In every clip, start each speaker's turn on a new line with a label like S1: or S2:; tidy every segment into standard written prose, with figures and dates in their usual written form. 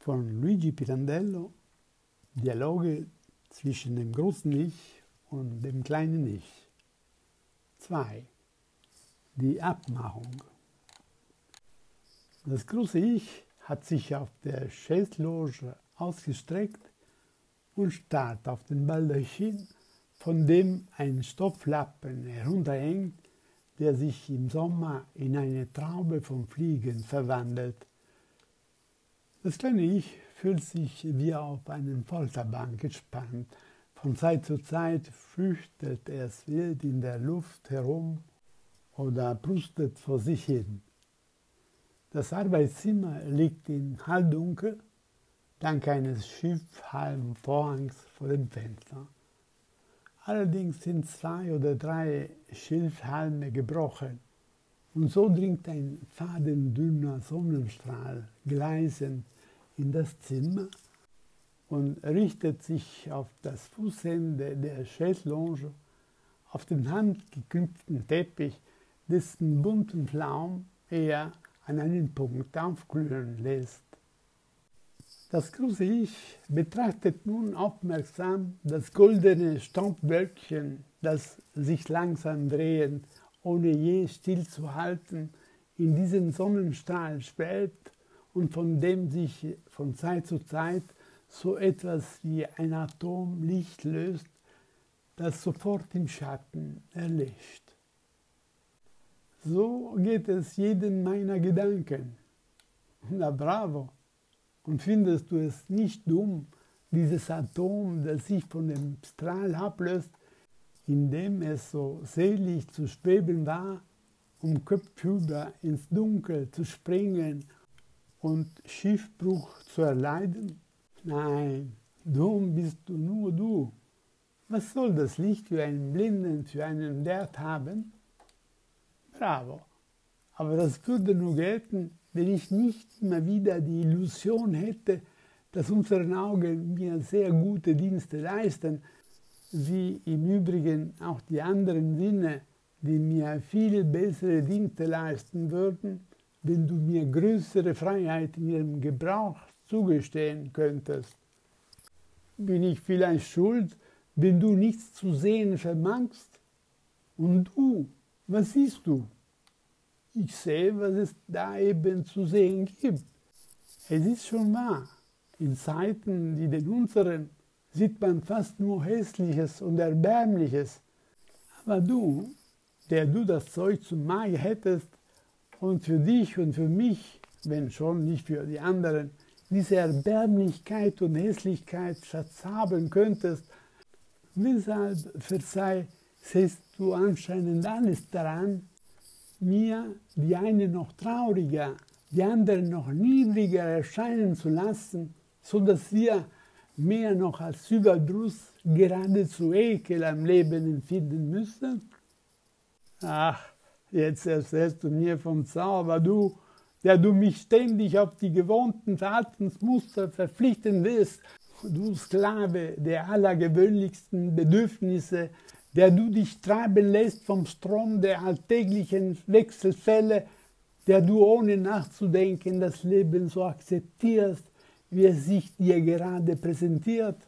S1: von Luigi Pirandello, Dialoge zwischen dem großen Ich und dem kleinen Ich. 2. Die Abmachung. Das große Ich hat sich auf der Chaise-Loge ausgestreckt und starrt auf den Baldachin, von dem ein Stofflappen herunterhängt, der sich im Sommer in eine Traube von Fliegen verwandelt. Das kleine Ich fühlt sich wie auf einen Folterbank gespannt. Von Zeit zu Zeit flüchtet es wild in der Luft herum oder prustet vor sich hin. Das Arbeitszimmer liegt in Halbdunkel, dank eines Schilfhalmvorhangs vor dem Fenster. Allerdings sind 2 oder 3 Schilfhalme gebrochen und so dringt ein fadendünner Sonnenstrahl gleißend in das Zimmer und richtet sich auf das Fußende der Chaise-Lounge, auf den handgeknüpften Teppich, dessen bunten Flaum er an einen Punkt aufglühen lässt. Das große Ich betrachtet nun aufmerksam das goldene Staubwölkchen, das sich langsam drehend, ohne je stillzuhalten, in diesen Sonnenstrahl schwelgt und von dem sich von Zeit zu Zeit so etwas wie ein Atom Licht löst, das sofort im Schatten erlischt. So geht es jedem meiner Gedanken. Na bravo! Und findest du es nicht dumm, dieses Atom, das sich von dem Strahl ablöst, in dem es so selig zu schweben war, kopfüber ins Dunkel zu springen und Schiffbruch zu erleiden? Nein, dumm bist du nur du. Was soll das Licht für einen Blinden für einen Wert haben? Bravo, aber das würde nur gelten, wenn ich nicht immer wieder die Illusion hätte, dass unsere Augen mir sehr gute Dienste leisten, wie im Übrigen auch die anderen Sinne, die mir viel bessere Dienste leisten würden, wenn du mir größere Freiheit in ihrem Gebrauch zugestehen könntest. Bin ich vielleicht schuld, wenn du nichts zu sehen vermagst? Und du, was siehst du? Ich sehe, was es da eben zu sehen gibt. Es ist schon wahr, in Zeiten wie den unseren sieht man fast nur Hässliches und Erbärmliches. Aber du, der du das Zeug zum Magen hättest und für dich und für mich, wenn schon nicht für die anderen, diese Erbärmlichkeit und Hässlichkeit Schatz haben könntest, weshalb, verzeih, setzt du anscheinend alles daran, mir die eine noch trauriger, die andere noch niedriger erscheinen zu lassen, so dass wir mehr noch als Überdruss geradezu Ekel am Leben empfinden müssen? Ach, jetzt erzählst du mir vom Zauber, du, der du mich ständig auf die gewohnten Verhaltensmuster verpflichten willst, du Sklave der allergewöhnlichsten Bedürfnisse, der du dich treiben lässt vom Strom der alltäglichen Wechselfälle, der du ohne nachzudenken das Leben so akzeptierst, wie es sich dir gerade präsentiert.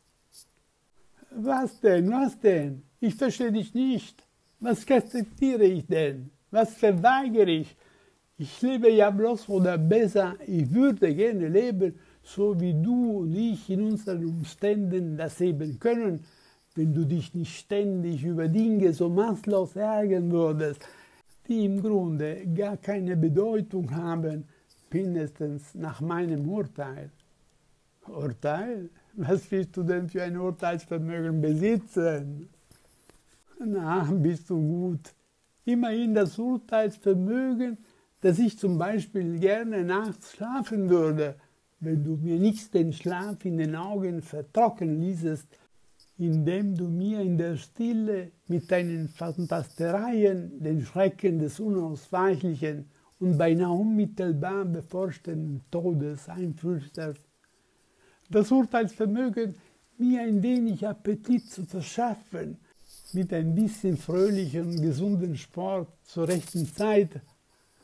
S1: Was denn, was denn? Ich verstehe dich nicht. Was akzeptiere ich denn? Was verweigere ich? Ich lebe ja bloß, oder besser, ich würde gerne leben, so wie du und ich in unseren Umständen das eben können, wenn du dich nicht ständig über Dinge so maßlos ärgern würdest, die im Grunde gar keine Bedeutung haben, mindestens nach meinem Urteil. Urteil? Was willst du denn für ein Urteilsvermögen besitzen? Na, bist du gut. Immerhin das Urteilsvermögen, dass ich zum Beispiel gerne nachts schlafen würde, wenn du mir nicht den Schlaf in den Augen vertrocknen ließest, indem du mir in der Stille mit deinen Fantastereien den Schrecken des Unausweichlichen und beinahe unmittelbar bevorstehenden Todes einflüsterst. Das Urteilsvermögen, mir ein wenig Appetit zu verschaffen, mit ein bisschen fröhlichen und gesunden Sport zur rechten Zeit,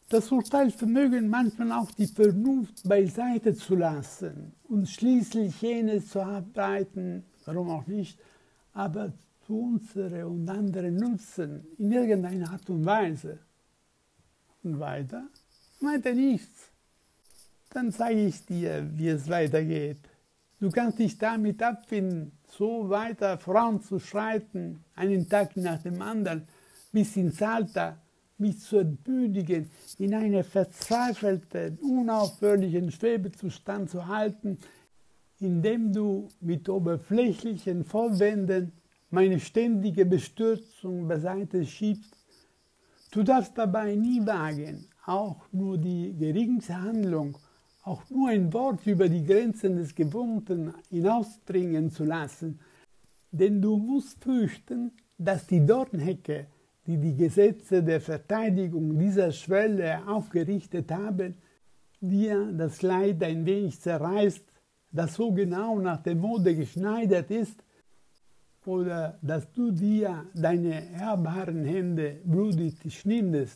S1: Das Urteilsvermögen manchmal auch die Vernunft beiseite zu lassen und schließlich jenes zu ableiten, warum auch nicht, aber zu unserem und anderen Nutzen in irgendeiner Art und Weise. Und weiter? Weiter nichts. Dann zeige ich dir, wie es weitergeht. Du kannst dich damit abfinden, so weiter voranzuschreiten, einen Tag nach dem anderen, bis ins Alter, mich zu entmüdigen, in einem verzweifelten, unaufhörlichen Schwebezustand zu halten, indem du mit oberflächlichen Vorwänden meine ständige Bestürzung beiseite schiebst. Du darfst dabei nie wagen, auch nur die geringste Handlung, auch nur ein Wort über die Grenzen des Gewohnten hinausdringen zu lassen, denn du musst fürchten, dass die Dornhecke, die die Gesetze der Verteidigung dieser Schwelle aufgerichtet haben, dir das Kleid ein wenig zerreißt, das so genau nach der Mode geschneidert ist, oder dass du dir deine ehrbaren Hände blutig schnindest.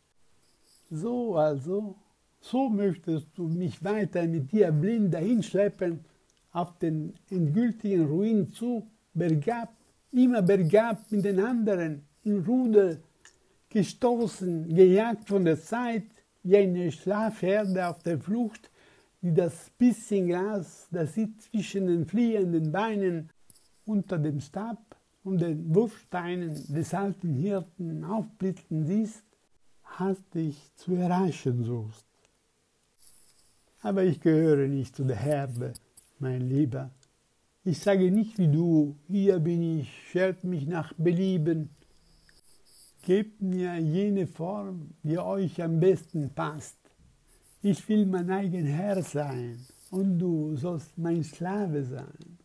S1: So also, so möchtest du mich weiter mit dir blind dahinschleppen, auf den endgültigen Ruin zu, bergab, immer bergab mit den anderen, in Rudel, gestoßen, gejagt von der Zeit, wie eine Schlafherde auf der Flucht, die das bisschen Gras, das sie zwischen den fliehenden Beinen unter dem Stab und den Wurfsteinen des alten Hirten aufblitzen siehst, hastig zu erreichen suchst. Aber ich gehöre nicht zu der Herde, mein Lieber. Ich sage nicht wie du, hier bin ich, schert mich nach Belieben. Gebt mir jene Form, die euch am besten passt. Ich will mein eigen Herr sein und du sollst mein Sklave sein.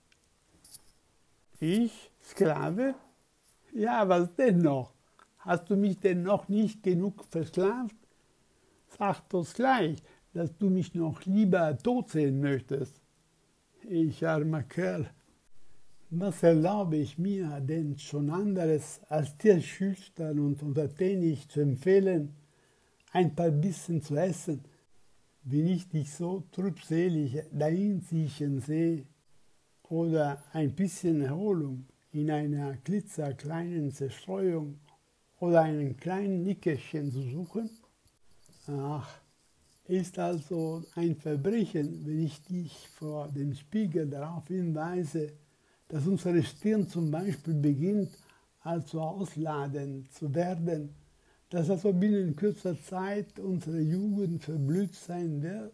S1: Ich? Sklave? Ja, was denn noch? Hast du mich denn noch nicht genug versklavt? Sag doch gleich, dass du mich noch lieber tot sehen möchtest. Ich armer Kerl. Was erlaube ich mir denn schon anderes, als dir schüchtern und untertänig zu empfehlen, ein paar Bissen zu essen, wenn ich dich so trübselig dahinsiechen sehe, oder ein bisschen Erholung in einer klitzekleinen Zerstreuung oder einem kleinen Nickerchen zu suchen? Ach, ist also ein Verbrechen, wenn ich dich vor dem Spiegel darauf hinweise, dass unsere Stirn zum Beispiel beginnt, also ausladend zu werden, dass also binnen kürzer Zeit unsere Jugend verblüht sein wird?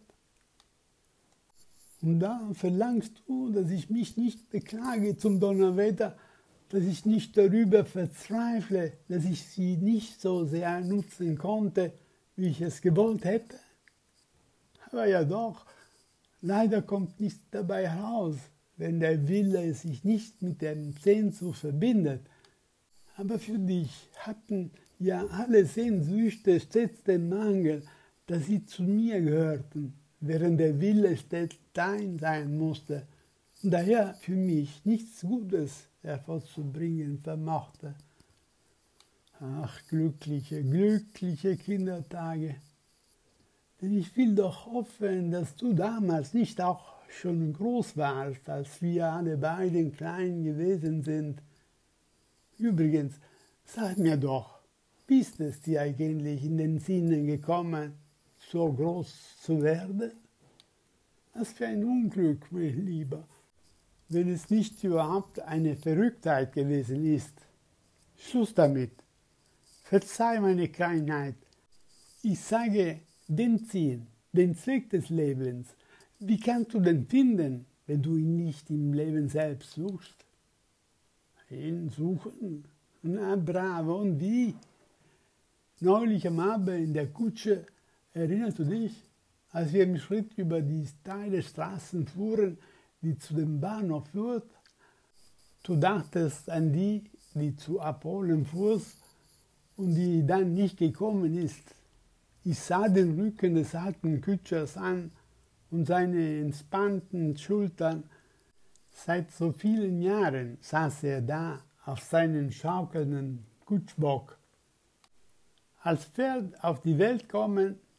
S1: Und da verlangst du, dass ich mich nicht beklage zum Donnerwetter, dass ich nicht darüber verzweifle, dass ich sie nicht so sehr nutzen konnte, wie ich es gewollt hätte? Aber ja doch, leider kommt nichts dabei heraus, wenn der Wille sich nicht mit dem Sehnsucht verbindet. Aber für dich hatten ja alle Sehnsüchte stets den Mangel, dass sie zu mir gehörten, während der Wille stets dein sein musste und daher für mich nichts Gutes hervorzubringen vermochte. Ach, glückliche, glückliche Kindertage! Denn ich will doch hoffen, dass du damals nicht auch schon groß warst, als wir alle beiden klein gewesen sind. Übrigens, sag mir doch, wie ist es dir eigentlich in den Sinnen gekommen, so groß zu werden? Was für ein Unglück, mein Lieber, wenn es nicht überhaupt eine Verrücktheit gewesen ist. Schluss damit. Verzeih meine Kleinheit. Ich sage, den Ziel, den Zweck des Lebens, wie kannst du den finden, wenn du ihn nicht im Leben selbst suchst? Ihn suchen? Na bravo, und wie? Neulich am Abend in der Kutsche, erinnerst du dich, als wir im Schritt über die steile Straßen fuhren, die zu dem Bahnhof führt? Du dachtest an die, die zu abholen fuhrst und die dann nicht gekommen ist. Ich sah den Rücken des alten Kutschers an und seine entspannten Schultern. Seit so vielen Jahren saß er da auf seinem schaukelnden Kutschbock. Als Pferd auf die Welt kommen,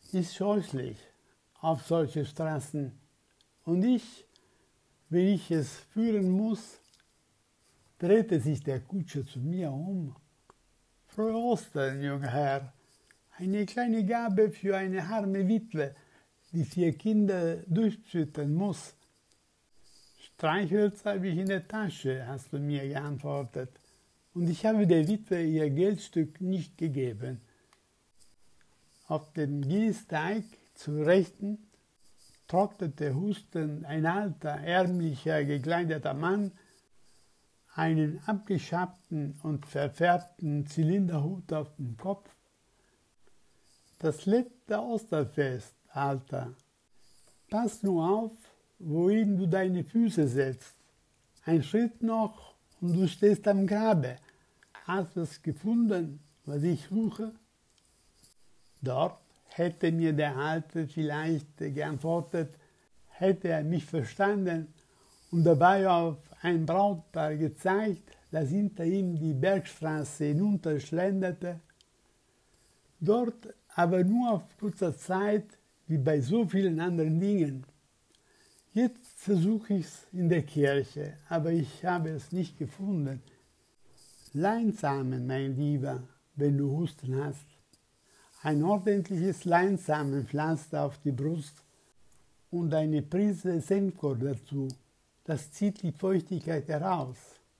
S1: ist scheußlich auf solche Straßen. Und ich, wenn ich es führen muss, drehte sich der Kutscher zu mir um. Frohe Ostern, junger Herr, eine kleine Gabe für eine arme Witwe, die 4 Kinder durchschüttern muss. Streichhölzer habe ich in der Tasche, hast du mir geantwortet, und ich habe der Witwe ihr Geldstück nicht gegeben. Auf dem Gehsteig zur Rechten trottete hustend ein alter, ärmlicher, gekleideter Mann, einen abgeschabten und verfärbten Zylinderhut auf dem Kopf. Das letzte Osterfest, Alter. Pass nur auf, wohin du deine Füße setzt. Ein Schritt noch und du stehst am Grabe. Hast du es gefunden, was ich suche? Dort hätte mir der Alte vielleicht geantwortet, hätte er mich verstanden und dabei auf ein Brautpaar gezeigt, das hinter ihm die Bergstraße hinunterschlenderte. Dort aber nur auf kurzer Zeit, wie bei so vielen anderen Dingen. Jetzt versuche ich es in der Kirche, aber ich habe es nicht gefunden. Leinsamen, mein Lieber, wenn du Husten hast. Ein ordentliches Leinsamenpflaster auf die Brust und eine Prise Senfkorn dazu. Das zieht die Feuchtigkeit heraus.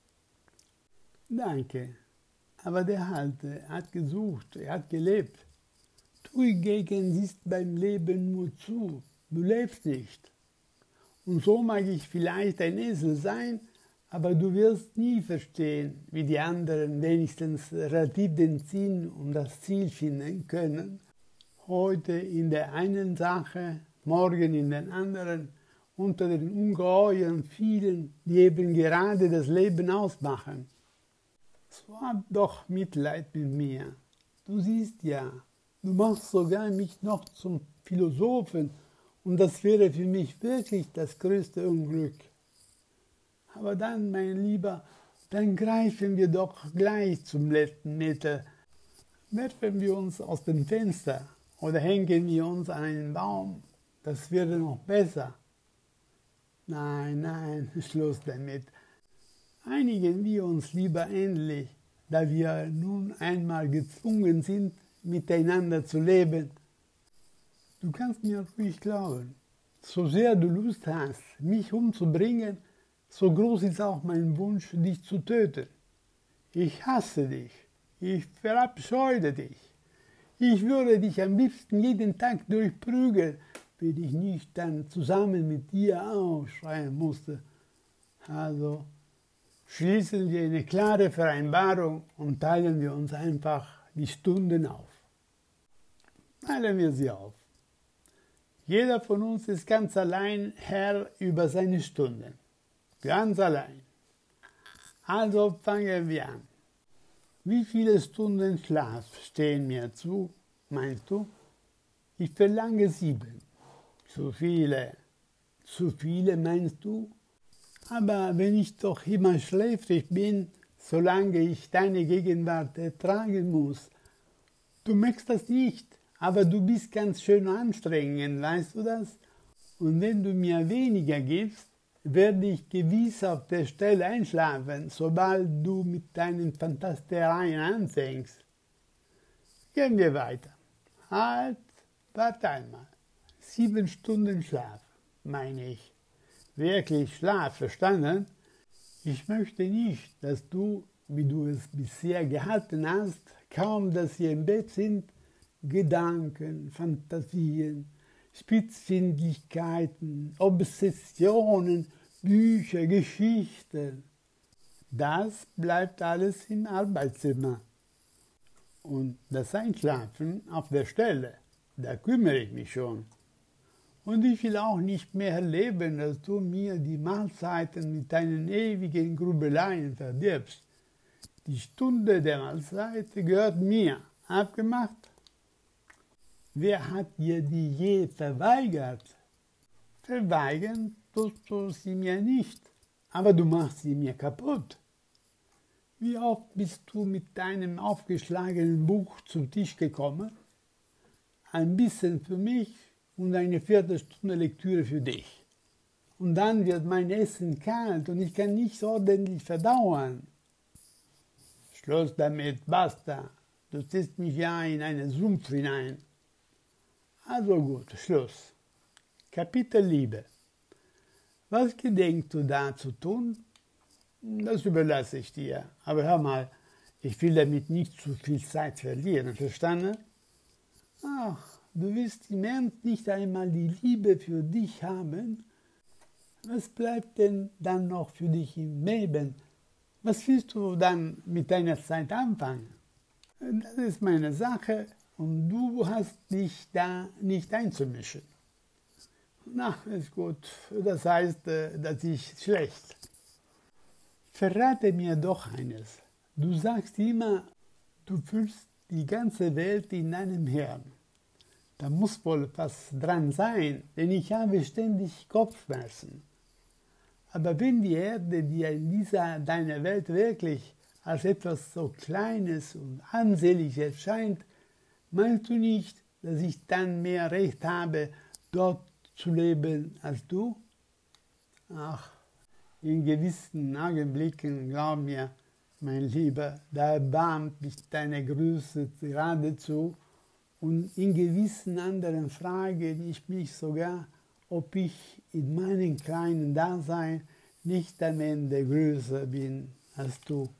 S1: Danke, aber der Alte hat gesucht, er hat gelebt. Du hingegen siehst beim Leben nur zu, du lebst nicht. Und so mag ich vielleicht ein Esel sein, aber du wirst nie verstehen, wie die anderen wenigstens relativ den Sinn und das Ziel finden können. Heute in der einen Sache, morgen in den anderen, unter den ungeheuren vielen, die eben gerade das Leben ausmachen. So hab doch Mitleid mit mir. Du siehst ja, du machst sogar mich noch zum Philosophen und das wäre für mich wirklich das größte Unglück. Aber dann, mein Lieber, dann greifen wir doch gleich zum letzten Mittel. Werfen wir uns aus dem Fenster oder hängen wir uns an einen Baum, das wäre noch besser. Nein, nein, Schluss damit. Einigen wir uns lieber endlich, da wir nun einmal gezwungen sind, miteinander zu leben. Du kannst mir ruhig glauben, so sehr du Lust hast, mich umzubringen, so groß ist auch mein Wunsch, dich zu töten. Ich hasse dich, ich verabscheue dich. Ich würde dich am liebsten jeden Tag durchprügeln, wenn ich nicht dann zusammen mit dir aufschreien musste. Also schließen wir eine klare Vereinbarung und teilen wir uns einfach die Stunden auf. Teilen wir sie auf. Jeder von uns ist ganz allein Herr über seine Stunden. Ganz allein. Also fangen wir an. Wie viele Stunden Schlaf stehen mir zu, meinst du? Ich verlange 7. Zu viele. Zu viele, meinst du? Aber wenn ich doch immer schläfrig bin, solange ich deine Gegenwart ertragen muss. Du merkst das nicht, aber du bist ganz schön anstrengend, weißt du das? Und wenn du mir weniger gibst, werde ich gewiss auf der Stelle einschlafen, sobald du mit deinen Fantastereien anfängst. Gehen wir weiter. Halt, warte einmal. 7 Stunden Schlaf, meine ich. Wirklich Schlaf, verstanden? Ich möchte nicht, dass du, wie du es bisher gehalten hast, kaum dass wir im Bett sind, Gedanken, Fantasien, Spitzfindigkeiten, Obsessionen, Bücher, Geschichten. Das bleibt alles im Arbeitszimmer. Und das Einschlafen auf der Stelle, da kümmere ich mich schon. Und ich will auch nicht mehr erleben, dass du mir die Mahlzeiten mit deinen ewigen Grübeleien verdirbst. Die Stunde der Mahlzeit gehört mir. Abgemacht? Wer hat dir die je verweigert? Verweigern tust du sie mir nicht, aber du machst sie mir kaputt. Wie oft bist du mit deinem aufgeschlagenen Buch zum Tisch gekommen? ein bisschen für mich und eine Viertelstunde Lektüre für dich. Und dann wird mein Essen kalt und ich kann nicht ordentlich verdauen. Schluss damit, basta. Du ziehst mich ja in einen Sumpf hinein. Also gut, Schluss. Kapitel Liebe. Was gedenkst du da zu tun? Das überlasse ich dir. Aber hör mal, ich will damit nicht zu viel Zeit verlieren, verstanden? Ach, du willst im Ernst nicht einmal die Liebe für dich haben? Was bleibt denn dann noch für dich im Leben? Was willst du dann mit deiner Zeit anfangen? Das ist meine Sache und du hast dich da nicht einzumischen. Na, ist gut. Das heißt, das ist schlecht. Verrate mir doch eines. Du sagst immer, du fühlst die ganze Welt in deinem Hirn. Da muss wohl was dran sein, denn ich habe ständig Kopfschmerzen. Aber wenn die Erde dir in dieser deiner Welt wirklich als etwas so Kleines und Ansehnliches erscheint, meinst du nicht, dass ich dann mehr Recht habe, dort zu leben als du? Ach, in gewissen Augenblicken, glaub mir, mein Lieber, da erbarmt mich deine Größe geradezu, und in gewissen anderen frage ich mich sogar, ob ich in meinem kleinen Dasein nicht am Ende größer bin als du.